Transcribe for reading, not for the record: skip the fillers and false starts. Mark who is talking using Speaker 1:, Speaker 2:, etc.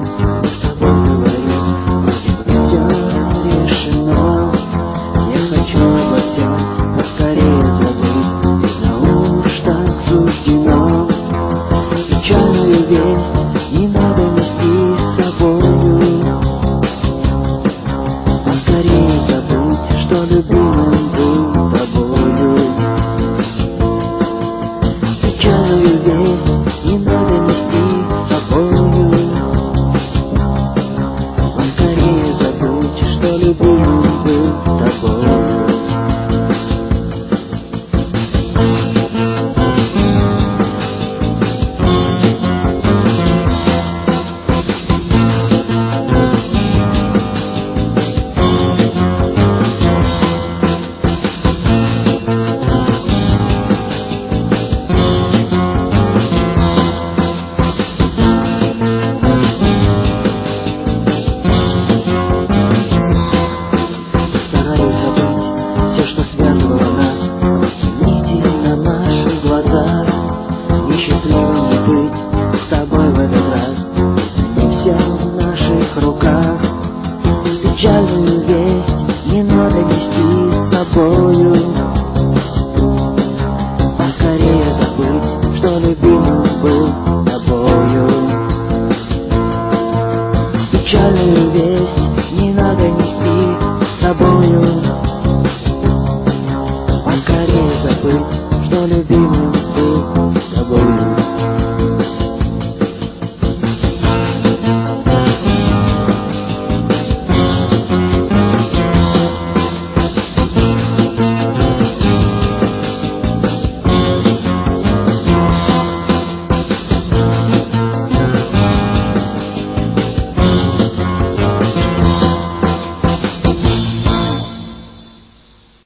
Speaker 1: с тобой говорить, вроде бы все решено. Я хочу обо всем поскорее забыть, ведь на уж так суждено. Печальную весть не надо нести с собою, поскорее забыть, что любимым был тобою. Печальную весть не надо нести с собою, поскорее забыть, что любимым был тобою. Что связывало нас, нити на наших глазах. Несчастливым не быть с тобой в этот раз, не все в наших руках. Печальную весть не надо нести с собою, поскорее забыть, что любимым был тобою. Печальную весть не надо нести с собою, поскорее забыть, что любил.